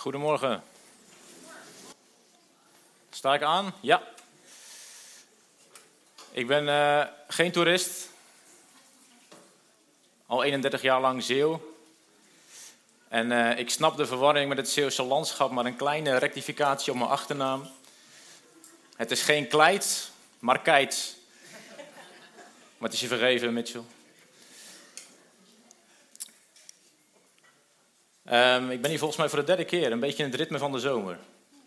Goedemorgen. Sta ik aan? Ja. Ik ben geen toerist. Al 31 jaar lang Zeeuw. En ik snap de verwarring met het Zeeuwse landschap, maar een kleine rectificatie op mijn achternaam. Het is geen Kleit, maar Keits. Maar het is je vergeven, Mitchell. Ik ben hier volgens mij voor de derde keer, een beetje in het ritme van de zomer.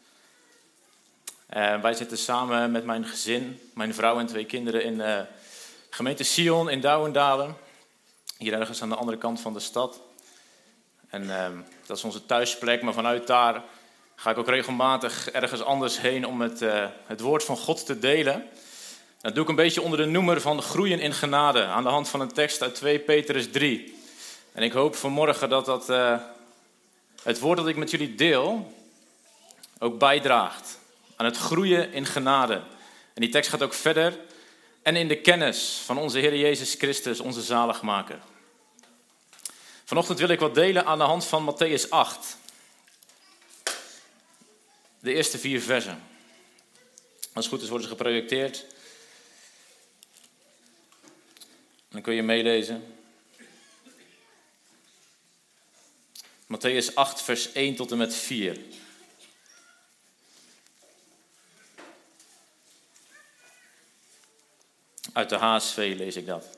Wij zitten samen met mijn gezin, mijn vrouw en 2 kinderen in de gemeente Sion in Douwendalen. Hier ergens aan de andere kant van de stad. En dat is onze thuisplek, maar vanuit daar ga ik ook regelmatig ergens anders heen om het woord van God te delen. Dat doe ik een beetje onder de noemer van groeien in genade, aan de hand van een tekst uit 2 Petrus 3. En ik hoop vanmorgen dat het woord dat ik met jullie deel ook bijdraagt aan het groeien in genade. En die tekst gaat ook verder. En in de kennis van onze Heer Jezus Christus, onze zaligmaker. Vanochtend wil ik wat delen aan de hand van Mattheüs 8. De eerste 4 versen. Als het goed is worden ze geprojecteerd. Dan kun je meelezen. Mattheüs 8 vers 1 tot en met 4. Uit de HSV lees ik dat.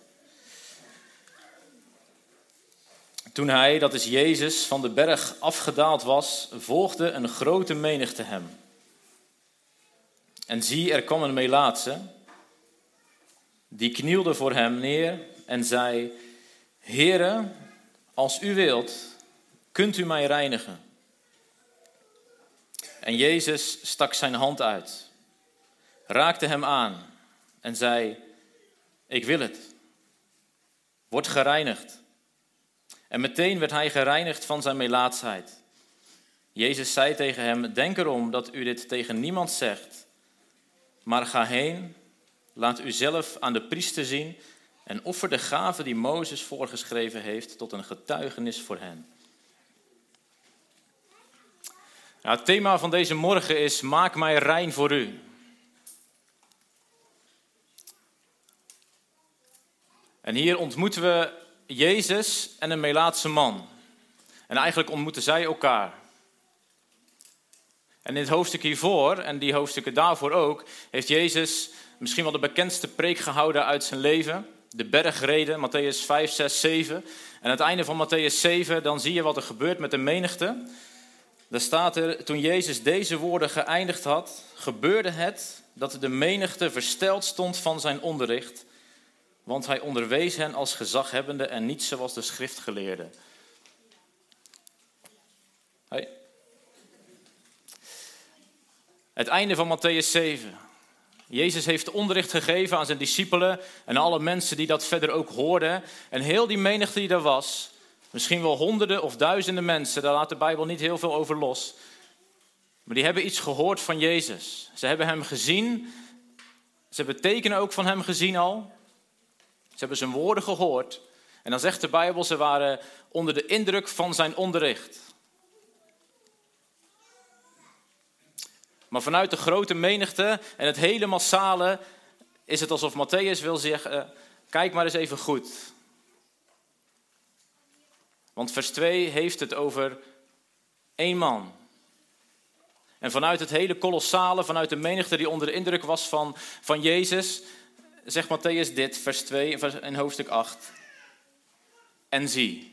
Toen hij, dat is Jezus, van de berg afgedaald was, volgde een grote menigte hem. En zie, er kwam een melaatse, die knielde voor hem neer en zei: Heere, als u wilt, kunt u mij reinigen? En Jezus stak zijn hand uit, raakte hem aan en zei: Ik wil het. Word gereinigd. En meteen werd hij gereinigd van zijn melaatsheid. Jezus zei tegen hem: Denk erom dat u dit tegen niemand zegt. Maar ga heen, laat u zelf aan de priester zien en offer de gave die Mozes voorgeschreven heeft tot een getuigenis voor hen. Nou, het thema van deze morgen is: maak mij rein voor u. En hier ontmoeten we Jezus en een melaatse man. En eigenlijk ontmoeten zij elkaar. En in het hoofdstuk hiervoor, en die hoofdstukken daarvoor ook, heeft Jezus misschien wel de bekendste preek gehouden uit zijn leven. De bergreden, Mattheüs 5, 6, 7. En aan het einde van Mattheüs 7, dan zie je wat er gebeurt met de menigte. Daar staat er: toen Jezus deze woorden geëindigd had, gebeurde het dat de menigte versteld stond van zijn onderricht. Want hij onderwees hen als gezaghebbende en niet zoals de schriftgeleerden. Hey. Het einde van Mattheüs 7. Jezus heeft onderricht gegeven aan zijn discipelen en alle mensen die dat verder ook hoorden. En heel die menigte die er was, misschien wel honderden of duizenden mensen, daar laat de Bijbel niet heel veel over los. Maar die hebben iets gehoord van Jezus. Ze hebben hem gezien. Ze hebben tekenen ook van hem gezien al. Ze hebben zijn woorden gehoord. En dan zegt de Bijbel, ze waren onder de indruk van zijn onderricht. Maar vanuit de grote menigte en het hele massale is het alsof Mattheüs wil zeggen: kijk maar eens even goed. Want vers 2 heeft het over 1 man. En vanuit het hele kolossale, vanuit de menigte die onder de indruk was van Jezus, zegt Mattheüs dit, vers 2 in hoofdstuk 8. En zie.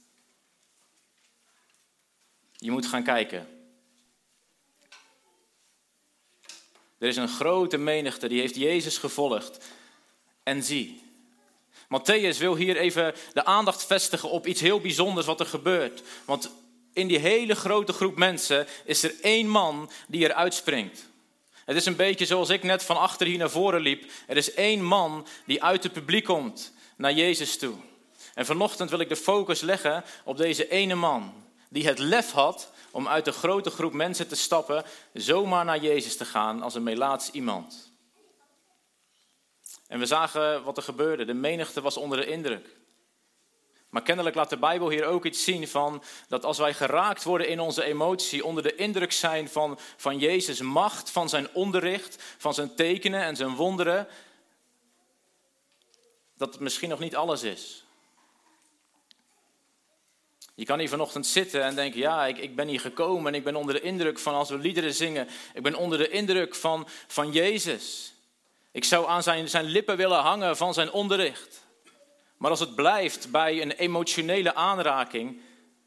Je moet gaan kijken. Er is een grote menigte, die heeft Jezus gevolgd. En zie. Mattheüs wil hier even de aandacht vestigen op iets heel bijzonders wat er gebeurt. Want in die hele grote groep mensen is er 1 man die er uitspringt. Het is een beetje zoals ik net van achter hier naar voren liep. Er is 1 man die uit het publiek komt naar Jezus toe. En vanochtend wil ik de focus leggen op deze ene man. Die het lef had om uit de grote groep mensen te stappen, zomaar naar Jezus te gaan als een melaats iemand. En we zagen wat er gebeurde. De menigte was onder de indruk. Maar kennelijk laat de Bijbel hier ook iets zien van dat als wij geraakt worden in onze emotie, onder de indruk zijn van Jezus' macht, van zijn onderricht, van zijn tekenen en zijn wonderen, dat het misschien nog niet alles is. Je kan hier vanochtend zitten en denken, ja, ik ben hier gekomen en ik ben onder de indruk van als we liederen zingen. Ik ben onder de indruk van Jezus. Ik zou aan zijn lippen willen hangen van zijn onderricht. Maar als het blijft bij een emotionele aanraking,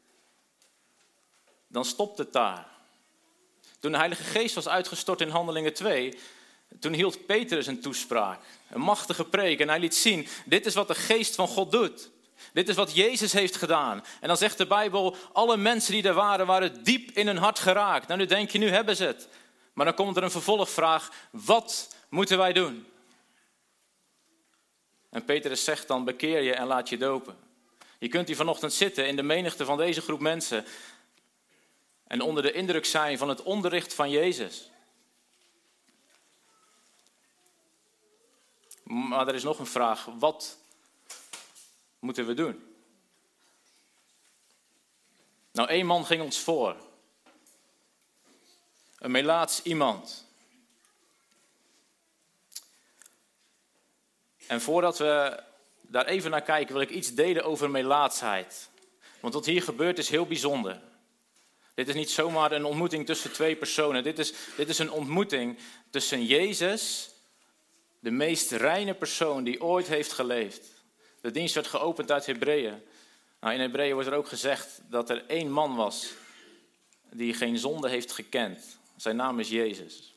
dan stopt het daar. Toen de Heilige Geest was uitgestort in Handelingen 2, toen hield Petrus een toespraak. Een machtige preek en hij liet zien, dit is wat de Geest van God doet. Dit is wat Jezus heeft gedaan. En dan zegt de Bijbel, alle mensen die er waren diep in hun hart geraakt. Nou, nu denk je, nu hebben ze het. Maar dan komt er een vervolgvraag, wat moeten wij doen? En Petrus zegt dan, bekeer je en laat je dopen. Je kunt hier vanochtend zitten in de menigte van deze groep mensen en onder de indruk zijn van het onderricht van Jezus. Maar er is nog een vraag, wat moeten we doen? Nou, 1 man ging ons voor. Een melaats iemand. En voordat we daar even naar kijken, wil ik iets delen over melaatsheid. Want wat hier gebeurt is heel bijzonder. Dit is niet zomaar een ontmoeting tussen 2 personen. Dit is een ontmoeting tussen Jezus, de meest reine persoon die ooit heeft geleefd. De dienst werd geopend uit Hebreeën. Nou, in Hebreeën wordt er ook gezegd dat er 1 man was die geen zonde heeft gekend. Zijn naam is Jezus.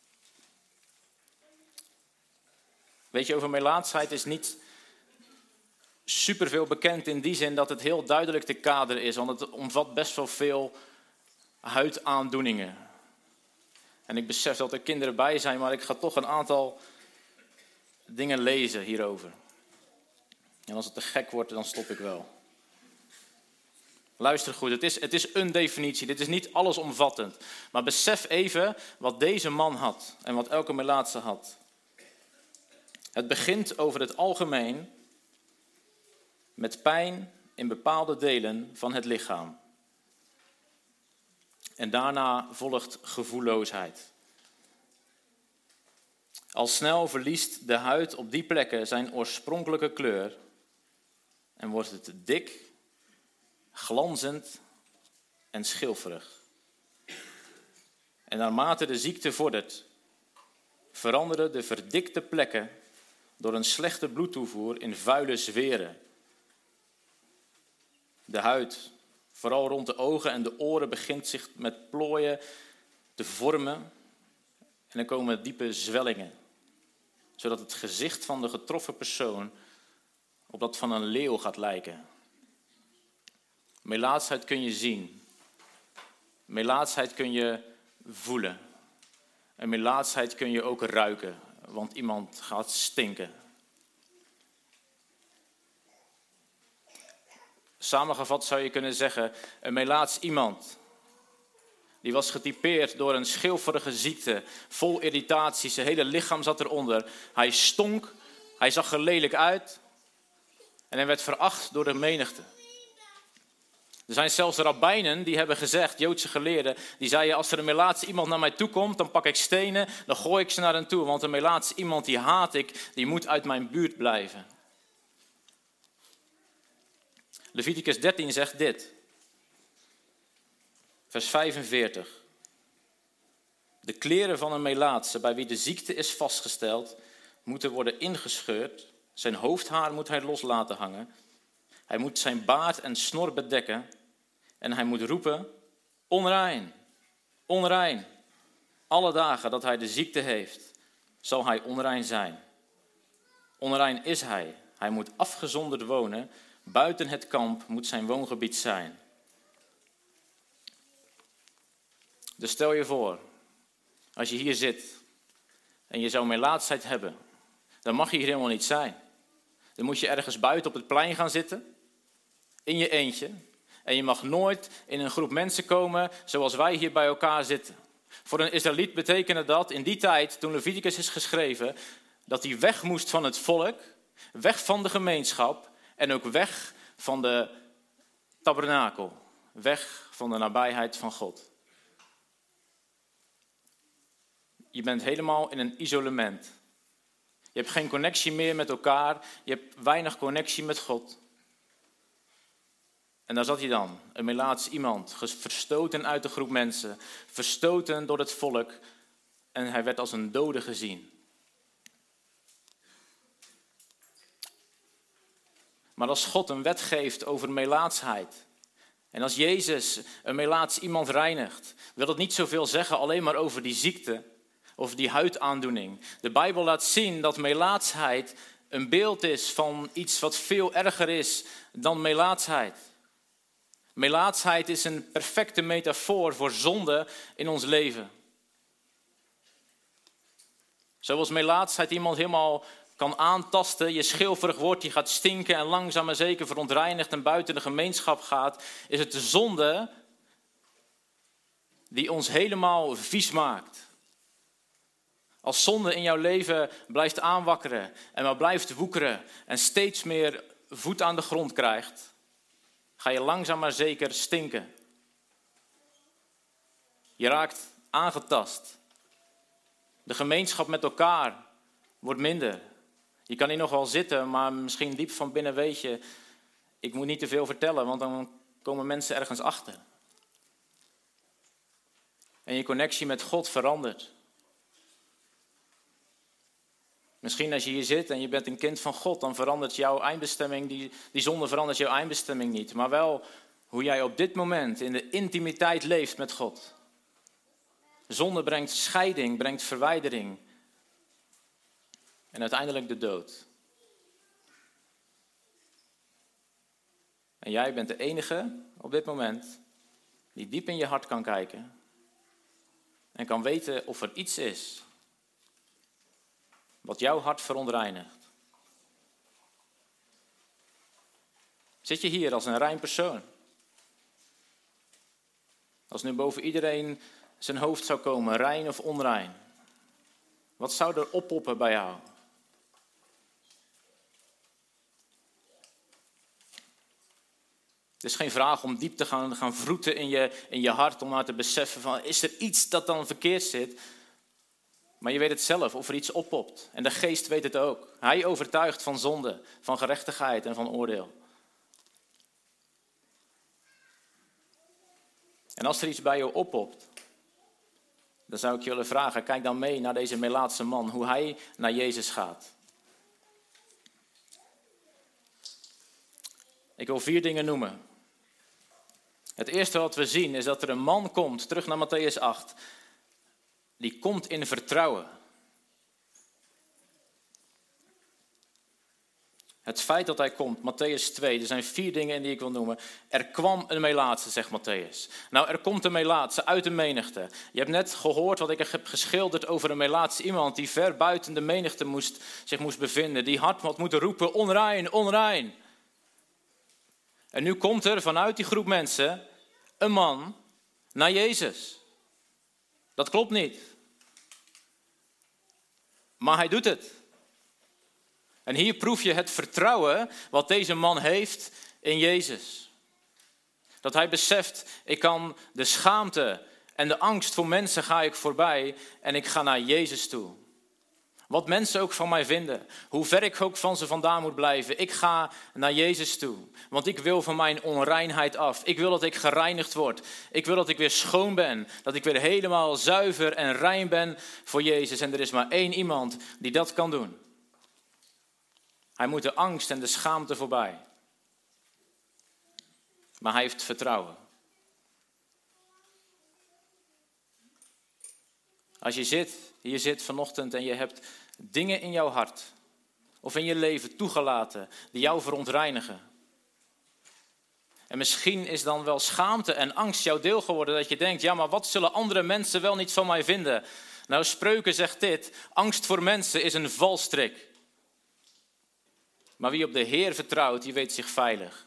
Weet je, over melaatsheid is niet superveel bekend in die zin dat het heel duidelijk te kaderen is. Want het omvat best wel veel huidaandoeningen. En ik besef dat er kinderen bij zijn, maar ik ga toch een aantal dingen lezen hierover. En als het te gek wordt, dan stop ik wel. Luister goed, het is een definitie. Dit is niet allesomvattend. Maar besef even wat deze man had en wat elke melaatse had. Het begint over het algemeen met pijn in bepaalde delen van het lichaam. En daarna volgt gevoelloosheid. Al snel verliest de huid op die plekken zijn oorspronkelijke kleur en wordt het dik, glanzend en schilferig. En naarmate de ziekte vordert, veranderen de verdikte plekken door een slechte bloedtoevoer in vuile zweren. De huid, vooral rond de ogen en de oren, begint zich met plooien te vormen en er komen diepe zwellingen, zodat het gezicht van de getroffen persoon op dat van een leeuw gaat lijken. Melaatsheid kun je zien. Melaatsheid kun je voelen. En melaatsheid kun je ook ruiken, want iemand gaat stinken. Samengevat zou je kunnen zeggen, een melaats iemand, die was getypeerd door een schilferige ziekte, vol irritatie, zijn hele lichaam zat eronder. Hij stonk, hij zag er lelijk uit en hij werd veracht door de menigte. Er zijn zelfs rabbijnen die hebben gezegd, Joodse geleerden, die zeiden als er een melaats iemand naar mij toe komt, dan pak ik stenen, dan gooi ik ze naar hen toe. Want een melaats iemand die haat ik, die moet uit mijn buurt blijven. Leviticus 13 zegt dit, vers 45. De kleren van een melaatse bij wie de ziekte is vastgesteld, moeten worden ingescheurd. Zijn hoofdhaar moet hij los laten hangen. Hij moet zijn baard en snor bedekken en hij moet roepen, onrein, onrein. Alle dagen dat hij de ziekte heeft, zal hij onrein zijn. Onrein is hij. Hij moet afgezonderd wonen. Buiten het kamp moet zijn woongebied zijn. Dus stel je voor, als je hier zit en je zou melaatsheid hebben, dan mag je hier helemaal niet zijn. Dan moet je ergens buiten op het plein gaan zitten, in je eentje. En je mag nooit in een groep mensen komen zoals wij hier bij elkaar zitten. Voor een Israëliet betekende dat in die tijd, toen Leviticus is geschreven, dat hij weg moest van het volk, weg van de gemeenschap en ook weg van de tabernakel. Weg van de nabijheid van God. Je bent helemaal in een isolement. Je hebt geen connectie meer met elkaar. Je hebt weinig connectie met God. En daar zat hij dan, een melaats iemand, verstoten uit de groep mensen, verstoten door het volk. En hij werd als een dode gezien. Maar als God een wet geeft over melaatsheid, en als Jezus een melaats iemand reinigt, wil dat niet zoveel zeggen alleen maar over die ziekte, over die huidaandoening. De Bijbel laat zien dat melaatsheid een beeld is van iets wat veel erger is dan melaatsheid. Melaatsheid is een perfecte metafoor voor zonde in ons leven. Zoals melaatsheid iemand helemaal kan aantasten, je schilferig wordt, die gaat stinken en langzaam maar zeker verontreinigt en buiten de gemeenschap gaat, is het de zonde die ons helemaal vies maakt. Als zonde in jouw leven blijft aanwakkeren en maar blijft woekeren en steeds meer voet aan de grond krijgt, ga je langzaam maar zeker stinken. Je raakt aangetast. De gemeenschap met elkaar wordt minder. Je kan hier nog wel zitten, maar misschien diep van binnen weet je, ik moet niet te veel vertellen, want dan komen mensen ergens achter. En je connectie met God verandert. Misschien als je hier zit en je bent een kind van God, dan verandert jouw eindbestemming, die zonde verandert jouw eindbestemming niet. Maar wel hoe jij op dit moment in de intimiteit leeft met God. Zonde brengt scheiding, brengt verwijdering. En uiteindelijk de dood. En jij bent de enige op dit moment die diep in je hart kan kijken. En kan weten of er iets is wat jouw hart verontreinigt. Zit je hier als een rein persoon? Als nu boven iedereen zijn hoofd zou komen, rein of onrein. Wat zou er oppoppen bij jou? Het is geen vraag om diep te gaan vroeten in je hart, om maar te beseffen van, is er iets dat dan verkeerd zit? Maar je weet het zelf, of er iets oppopt. En de geest weet het ook. Hij overtuigt van zonde, van gerechtigheid en van oordeel. En als er iets bij je oppopt, dan zou ik je willen vragen, kijk dan mee naar deze melaatse man, hoe hij naar Jezus gaat. Ik wil 4 dingen noemen. Het eerste wat we zien is dat er een man komt, terug naar Mattheüs 8, die komt in vertrouwen. Het feit dat hij komt, Mattheüs 2, er zijn 4 dingen die ik wil noemen. Er kwam een melaatse, zegt Mattheüs. Nou, er komt een melaatse uit de menigte. Je hebt net gehoord wat ik heb geschilderd over een melaatse iemand die ver buiten de menigte zich moest bevinden. Die hard had moeten roepen, onrein, onrein. En nu komt er vanuit die groep mensen een man naar Jezus. Dat klopt niet. Maar hij doet het. En hier proef je het vertrouwen wat deze man heeft in Jezus. Dat hij beseft, ik kan de schaamte en de angst voor mensen ga ik voorbij en ik ga naar Jezus toe. Wat mensen ook van mij vinden, hoe ver ik ook van ze vandaan moet blijven, ik ga naar Jezus toe. Want ik wil van mijn onreinheid af. Ik wil dat ik gereinigd word. Ik wil dat ik weer schoon ben. Dat ik weer helemaal zuiver en rein ben voor Jezus. En er is maar 1 iemand die dat kan doen. Hij moet de angst en de schaamte voorbij. Maar hij heeft vertrouwen. Als je hier zit vanochtend en je hebt dingen in jouw hart of in je leven toegelaten die jou verontreinigen. En misschien is dan wel schaamte en angst jouw deel geworden dat je denkt, ja, maar wat zullen andere mensen wel niet van mij vinden? Nou, Spreuken zegt dit, angst voor mensen is een valstrik. Maar wie op de Heer vertrouwt, die weet zich veilig.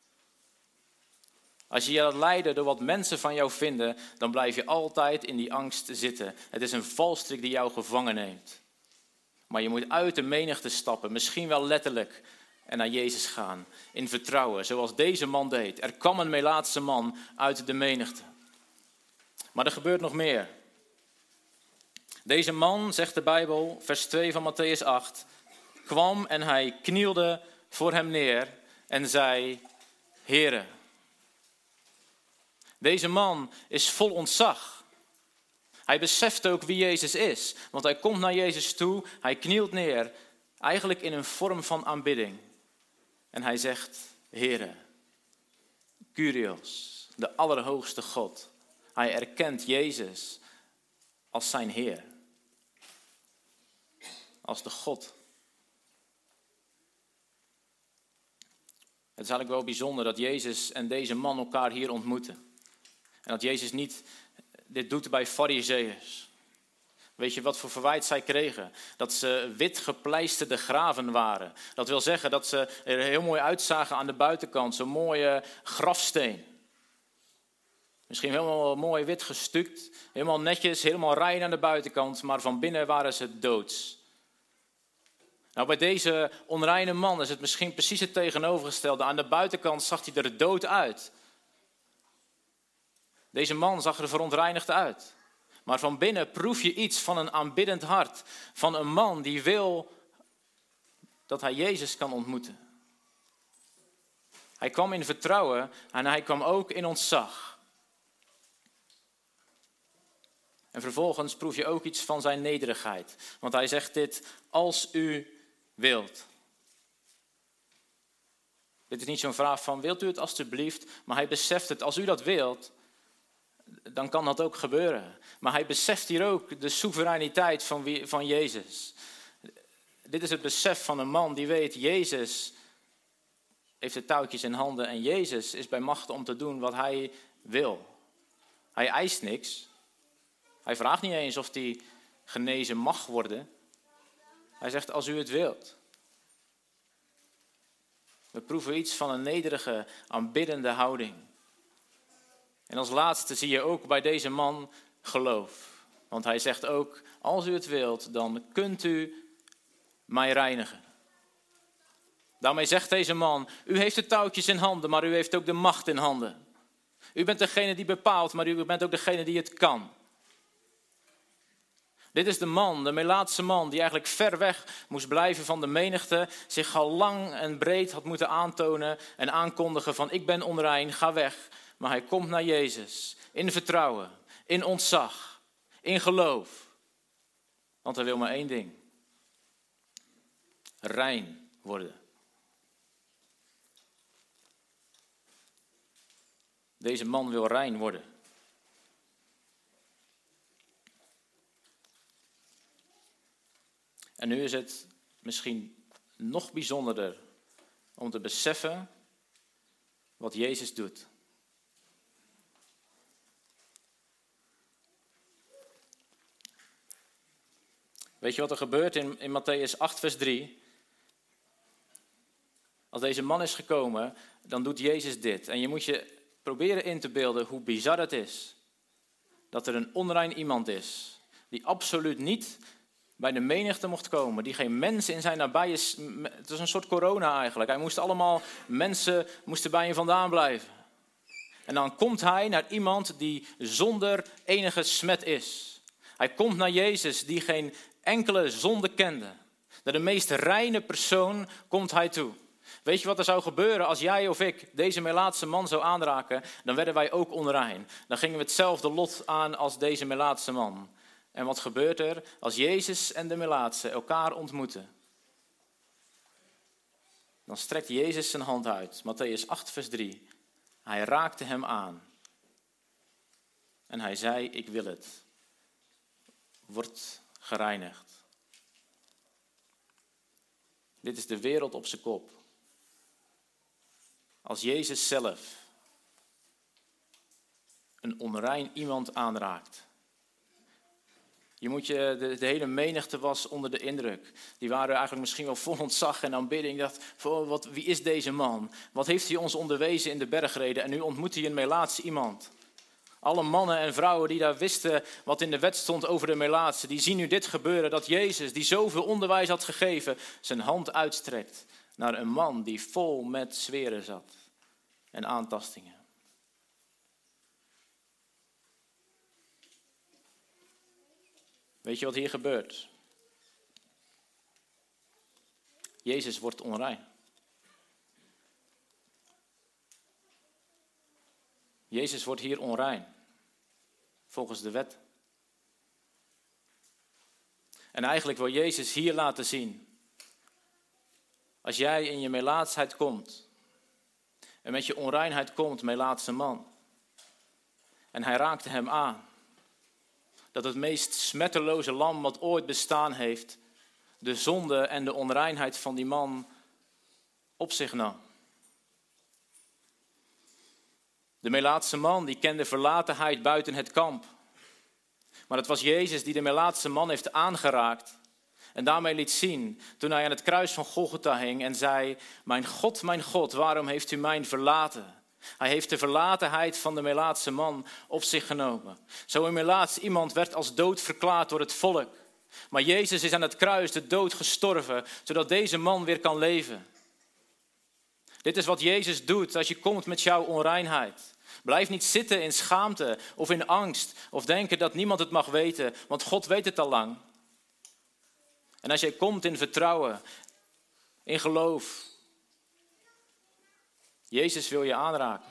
Als je je laat leiden door wat mensen van jou vinden, dan blijf je altijd in die angst zitten. Het is een valstrik die jou gevangen neemt. Maar je moet uit de menigte stappen, misschien wel letterlijk, en naar Jezus gaan. In vertrouwen, zoals deze man deed. Er kwam een Melaatse man uit de menigte. Maar er gebeurt nog meer. Deze man, zegt de Bijbel, vers 2 van Mattheüs 8, kwam en hij knielde voor hem neer en zei, Heere. Deze man is vol ontzag. Hij beseft ook wie Jezus is, want hij komt naar Jezus toe, hij knielt neer, eigenlijk in een vorm van aanbidding. En hij zegt, Heere, Kyrios, de Allerhoogste God. Hij erkent Jezus als zijn Heer, als de God. Het is eigenlijk wel bijzonder dat Jezus en deze man elkaar hier ontmoeten. En dat Jezus niet dit doet bij Farizeeërs. Weet je wat voor verwijt zij kregen? Dat ze wit gepleisterde graven waren. Dat wil zeggen dat ze er heel mooi uitzagen aan de buitenkant. Zo'n mooie grafsteen. Misschien helemaal mooi wit gestuukt. Helemaal netjes, helemaal rein aan de buitenkant. Maar van binnen waren ze doods. Nou, bij deze onreine man is het misschien precies het tegenovergestelde. Aan de buitenkant zag hij er dood uit. Deze man zag er verontreinigd uit. Maar van binnen proef je iets van een aanbiddend hart. Van een man die wil dat hij Jezus kan ontmoeten. Hij kwam in vertrouwen en hij kwam ook in ontzag. En vervolgens proef je ook iets van zijn nederigheid. Want hij zegt dit, als u wilt. Dit is niet zo'n vraag van, wilt u het alstublieft? Maar hij beseft het, als u dat wilt, dan kan dat ook gebeuren. Maar hij beseft hier ook de soevereiniteit van Jezus. Dit is het besef van een man die weet, Jezus heeft de touwtjes in handen en Jezus is bij macht om te doen wat hij wil. Hij eist niks. Hij vraagt niet eens of hij genezen mag worden. Hij zegt, als u het wilt. We proeven iets van een nederige, aanbiddende houding. En als laatste zie je ook bij deze man geloof. Want hij zegt ook, als u het wilt, dan kunt u mij reinigen. Daarmee zegt deze man, u heeft de touwtjes in handen, maar u heeft ook de macht in handen. U bent degene die bepaalt, maar u bent ook degene die het kan. Dit is de man, de Melaatse man, die eigenlijk ver weg moest blijven van de menigte, zich al lang en breed had moeten aantonen en aankondigen van ik ben onrein, ga weg. Maar hij komt naar Jezus, in vertrouwen, in ontzag, in geloof. Want hij wil maar één ding. Rein worden. Deze man wil rein worden. En nu is het misschien nog bijzonderder om te beseffen wat Jezus doet. Weet je wat er gebeurt in Mattheüs 8 vers 3? Als deze man is gekomen, dan doet Jezus dit. En je moet je proberen in te beelden hoe bizar het is. Dat er een onrein iemand is, die absoluut niet bij de menigte mocht komen, die geen mensen in zijn nabije... Het is een soort corona eigenlijk. Hij moest allemaal mensen moesten bij hem vandaan blijven. En dan komt hij naar iemand die zonder enige smet is. Hij komt naar Jezus die geen enkele zonde kende. Naar de meest reine persoon komt hij toe. Weet je wat er zou gebeuren als jij of ik deze Melaatse man zou aanraken? Dan werden wij ook onrein. Dan gingen we hetzelfde lot aan als deze Melaatse man. En wat gebeurt er als Jezus en de Melaatse elkaar ontmoeten? Dan strekt Jezus zijn hand uit. Mattheüs 8 vers 3. Hij raakte hem aan. En hij zei, ik wil het. Word gereinigd. Dit is de wereld op zijn kop. Als Jezus zelf een onrein iemand aanraakt. De hele menigte was onder de indruk. Die waren eigenlijk misschien wel vol ontzag en aanbidding. Dacht, wie is deze man? Wat heeft hij ons onderwezen in de bergreden? En nu ontmoet hij een Melaatse iemand. Alle mannen en vrouwen die daar wisten wat in de wet stond over de Melaatse, die zien nu dit gebeuren. Dat Jezus, die zoveel onderwijs had gegeven, zijn hand uitstrekt naar een man die vol met zweren zat en aantastingen. Weet je wat hier gebeurt? Jezus wordt onrein. Jezus wordt hier onrein, volgens de wet. En eigenlijk wil Jezus hier laten zien, als jij in je melaatsheid komt, en met je onreinheid komt, melaatse man, en hij raakte hem aan, dat het meest smetteloze lam wat ooit bestaan heeft, de zonde en de onreinheid van die man op zich nam. De melaatse man die kende verlatenheid buiten het kamp. Maar het was Jezus die de melaatse man heeft aangeraakt en daarmee liet zien toen hij aan het kruis van Golgotha hing en zei: mijn God, waarom heeft u mij verlaten? Hij heeft de verlatenheid van de melaatse man op zich genomen. Zo'n melaats iemand werd als dood verklaard door het volk. Maar Jezus is aan het kruis de dood gestorven, zodat deze man weer kan leven. Dit is wat Jezus doet als je komt met jouw onreinheid. Blijf niet zitten in schaamte of in angst of denken dat niemand het mag weten, want God weet het al lang. En als jij komt in vertrouwen, in geloof, Jezus wil je aanraken.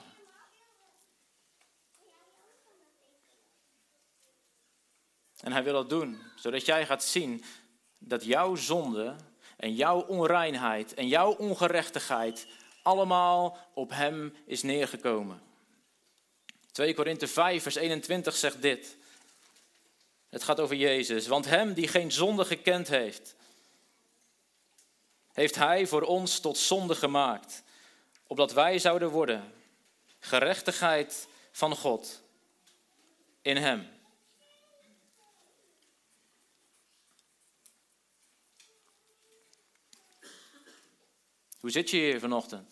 En hij wil dat doen, zodat jij gaat zien dat jouw zonde en jouw onreinheid en jouw ongerechtigheid allemaal op hem is neergekomen. 2 Korinthe 5 vers 21 zegt dit. Het gaat over Jezus. Want hem die geen zonde gekend heeft, heeft hij voor ons tot zonde gemaakt, opdat wij zouden worden gerechtigheid van God in hem. Hoe zit je hier vanochtend?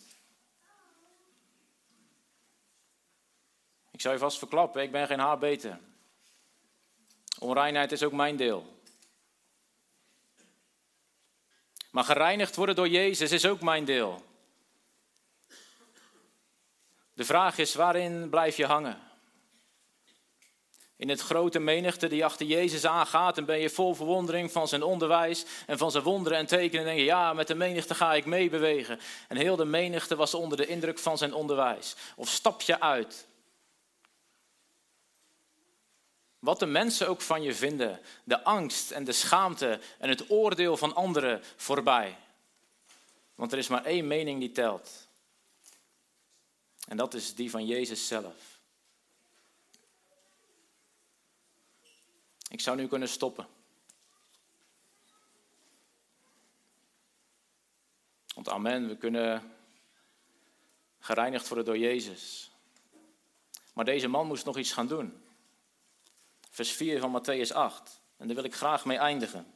Ik zou je vast verklappen, ik ben geen haar beter. Onreinheid is ook mijn deel. Maar gereinigd worden door Jezus is ook mijn deel. De vraag is, waarin blijf je hangen? In het grote menigte die achter Jezus aangaat en ben je vol verwondering van zijn onderwijs en van zijn wonderen en tekenen. En denk je, ja, met de menigte ga ik meebewegen. En heel de menigte was onder de indruk van zijn onderwijs. Of stap je uit? Wat de mensen ook van je vinden, de angst en de schaamte en het oordeel van anderen voorbij. Want er is maar één mening die telt. En dat is die van Jezus zelf. Ik zou nu kunnen stoppen. Want amen, we kunnen gereinigd worden door Jezus. Maar deze man moest nog iets gaan doen. Vers 4 van Mattheüs 8. En daar wil ik graag mee eindigen.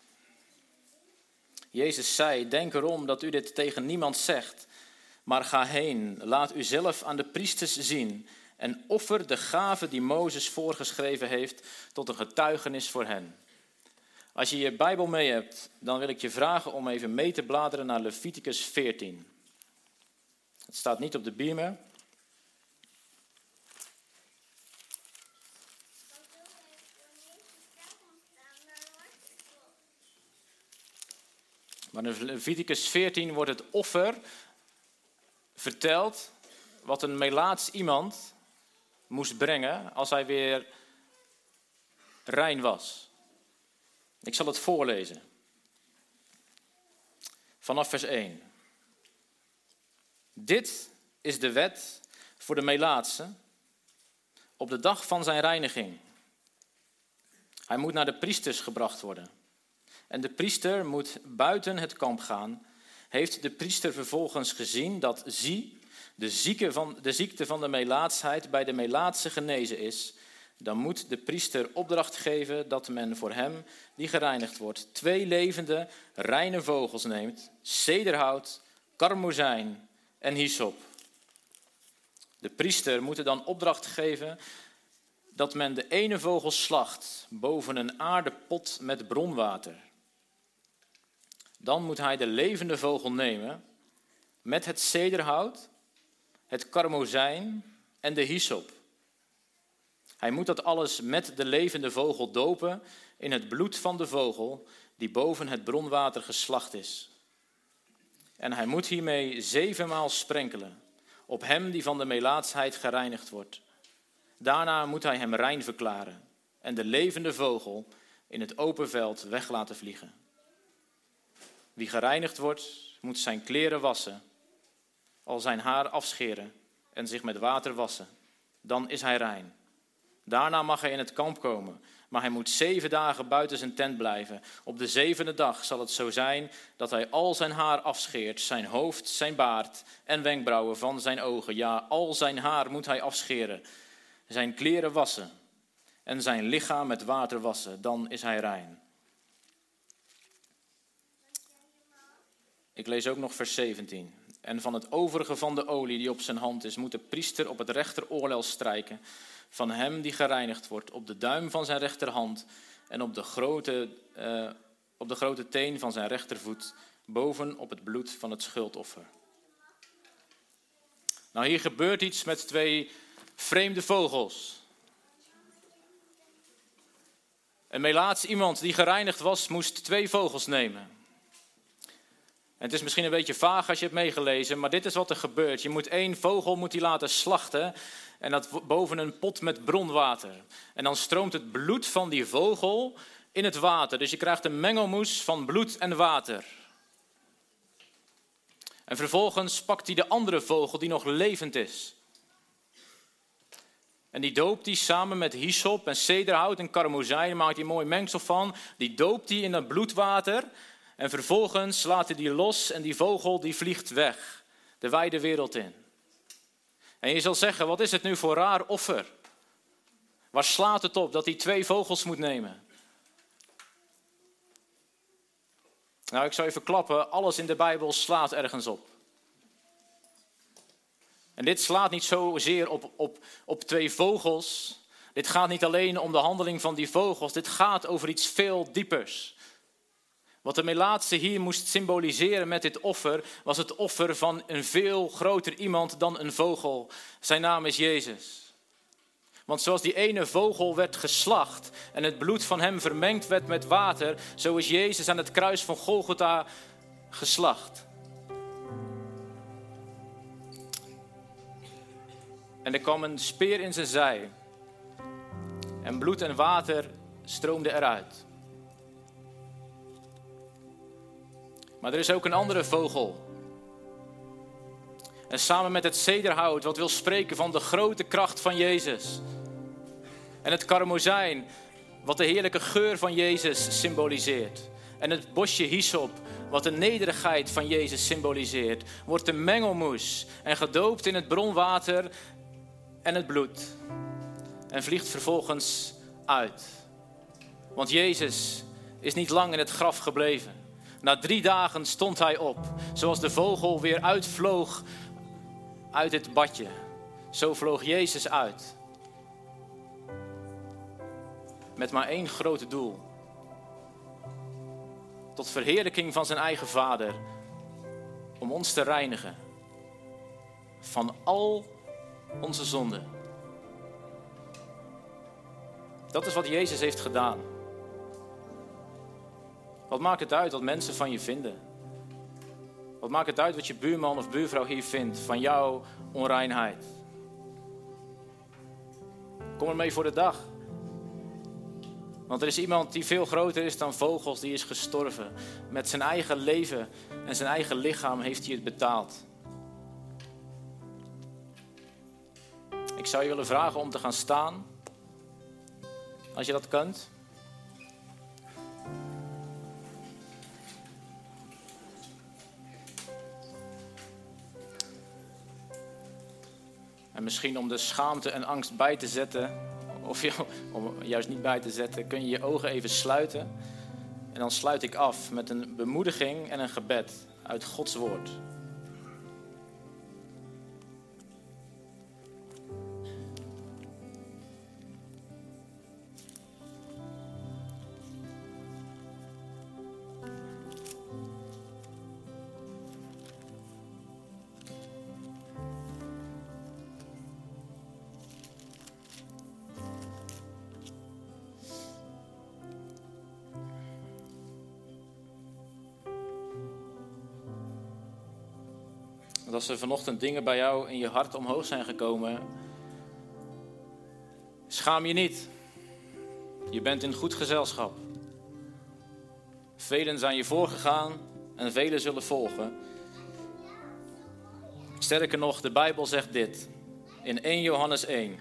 Jezus zei, denk erom dat u dit tegen niemand zegt. Maar ga heen, laat u zelf aan de priesters zien. En offer de gave die Mozes voorgeschreven heeft tot een getuigenis voor hen. Als je je Bijbel mee hebt, dan wil ik je vragen om even mee te bladeren naar Leviticus 14. Het staat niet op de beamer. Maar in Leviticus 14 wordt het offer verteld wat een melaats iemand moest brengen als hij weer rein was. Ik zal het voorlezen. Vanaf vers 1. Dit is de wet voor de melaatse op de dag van zijn reiniging. Hij moet naar de priesters gebracht worden. En de priester moet buiten het kamp gaan. Heeft de priester vervolgens gezien dat de ziekte van de melaatsheid bij de melaatse genezen is, dan moet de priester opdracht geven dat men voor hem, die gereinigd wordt, 2 levende, reine vogels neemt, cederhout, karmozijn en hyssop. De priester moet er dan opdracht geven dat men de ene vogel slacht boven een aardepot met bronwater. Dan moet hij de levende vogel nemen met het cederhout, het karmozijn en de hyssop. Hij moet dat alles met de levende vogel dopen in het bloed van de vogel die boven het bronwater geslacht is. En hij moet hiermee 7 maal sprenkelen op hem die van de melaatsheid gereinigd wordt. Daarna moet hij hem rein verklaren en de levende vogel in het open veld weg laten vliegen. Wie gereinigd wordt, moet zijn kleren wassen, al zijn haar afscheren en zich met water wassen. Dan is hij rein. Daarna mag hij in het kamp komen, maar hij moet 7 dagen buiten zijn tent blijven. Op de 7e dag zal het zo zijn dat hij al zijn haar afscheert, zijn hoofd, zijn baard en wenkbrauwen van zijn ogen. Ja, al zijn haar moet hij afscheren, zijn kleren wassen en zijn lichaam met water wassen. Dan is hij rein. Ik lees ook nog vers 17. En van het overige van de olie die op zijn hand is, moet de priester op het rechteroorlel strijken van hem die gereinigd wordt, op de duim van zijn rechterhand en op de grote teen van zijn rechtervoet, boven op het bloed van het schuldoffer. Nou, hier gebeurt iets met 2 vreemde vogels. Een melaats iemand die gereinigd was, moest 2 vogels nemen. En het is misschien een beetje vaag als je hebt meegelezen, maar dit is wat er gebeurt. Je moet 1 vogel laten slachten en dat boven een pot met bronwater. En dan stroomt het bloed van die vogel in het water. Dus je krijgt een mengelmoes van bloed en water. En vervolgens pakt hij de andere vogel die nog levend is. En die doopt hij samen met hyssop en cederhout en karmozijn. Maakt hij een mooi mengsel van. Die doopt hij in dat bloedwater. En vervolgens laat hij die los en die vogel die vliegt weg. De wijde wereld in. En je zal zeggen, wat is het nu voor raar offer? Waar slaat het op dat hij 2 vogels moet nemen? Nou, ik zou je verklappen, alles in de Bijbel slaat ergens op. En dit slaat niet zozeer op 2 vogels. Dit gaat niet alleen om de handeling van die vogels. Dit gaat over iets veel diepers. Wat de melaatse hier moest symboliseren met dit offer, was het offer van een veel groter iemand dan een vogel. Zijn naam is Jezus. Want zoals die ene vogel werd geslacht en het bloed van hem vermengd werd met water, zo is Jezus aan het kruis van Golgotha geslacht. En er kwam een speer in zijn zij en bloed en water stroomde eruit. Maar er is ook een andere vogel. En samen met het cederhout, wat wil spreken van de grote kracht van Jezus. En het karmozijn, wat de heerlijke geur van Jezus symboliseert. En het bosje hyssop, wat de nederigheid van Jezus symboliseert. Wordt de mengelmoes en gedoopt in het bronwater en het bloed. En vliegt vervolgens uit. Want Jezus is niet lang in het graf gebleven. Na 3 dagen stond hij op. Zoals de vogel weer uitvloog uit het badje. Zo vloog Jezus uit. Met maar 1 groot doel. Tot verheerlijking van zijn eigen Vader. Om ons te reinigen. Van al onze zonden. Dat is wat Jezus heeft gedaan. Wat maakt het uit wat mensen van je vinden? Wat maakt het uit wat je buurman of buurvrouw hier vindt van jouw onreinheid? Kom ermee voor de dag. Want er is iemand die veel groter is dan vogels, die is gestorven. Met zijn eigen leven en zijn eigen lichaam heeft hij het betaald. Ik zou je willen vragen om te gaan staan. Als je dat kunt. En misschien om de schaamte en angst bij te zetten, of om juist niet bij te zetten, kun je je ogen even sluiten. En dan sluit ik af met een bemoediging en een gebed uit Gods woord. Dat als er vanochtend dingen bij jou in je hart omhoog zijn gekomen, schaam je niet. Je bent in goed gezelschap. Velen zijn je voorgegaan en velen zullen volgen. Sterker nog, de Bijbel zegt dit in 1 Johannes 1,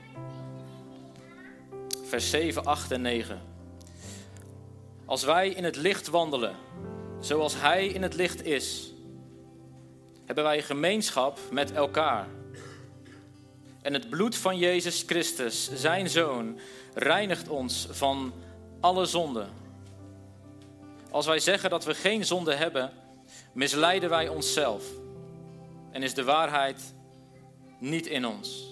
vers 7, 8 en 9. Als wij in het licht wandelen, zoals Hij in het licht is, hebben wij gemeenschap met elkaar. En het bloed van Jezus Christus, zijn Zoon, reinigt ons van alle zonde. Als wij zeggen dat we geen zonde hebben, misleiden wij onszelf en is de waarheid niet in ons.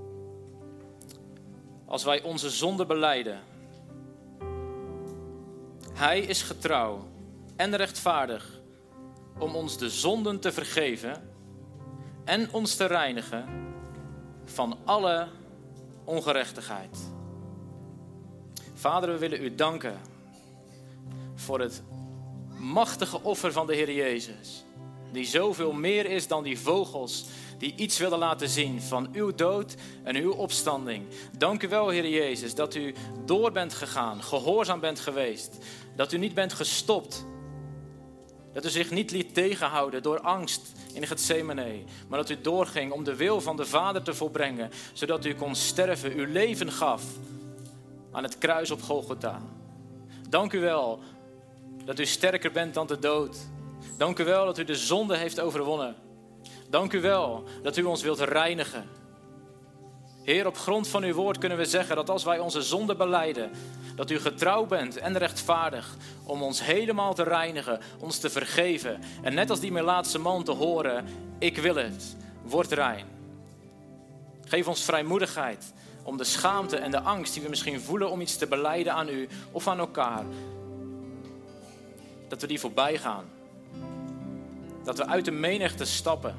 Als wij onze zonde belijden, Hij is getrouw en rechtvaardig om ons de zonden te vergeven en ons te reinigen van alle ongerechtigheid. Vader, we willen u danken voor het machtige offer van de Heer Jezus, die zoveel meer is dan die vogels die iets willen laten zien van uw dood en uw opstanding. Dank u wel, Heer Jezus, dat u door bent gegaan, gehoorzaam bent geweest, dat u niet bent gestopt, dat u zich niet liet tegenhouden door angst in Getsemane, maar dat u doorging om de wil van de Vader te volbrengen, zodat u kon sterven, uw leven gaf aan het kruis op Golgotha. Dank u wel dat u sterker bent dan de dood. Dank u wel dat u de zonde heeft overwonnen. Dank u wel dat u ons wilt reinigen. Heer, op grond van uw woord kunnen we zeggen dat als wij onze zonde belijden, dat u getrouw bent en rechtvaardig om ons helemaal te reinigen, ons te vergeven. En net als die Melaatse man te horen, ik wil het, word rein. Geef ons vrijmoedigheid om de schaamte en de angst die we misschien voelen om iets te belijden aan u of aan elkaar, dat we die voorbij gaan. Dat we uit de menigte stappen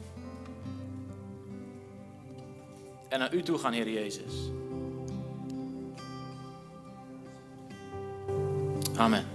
en naar u toe gaan, Heer Jezus. Amen.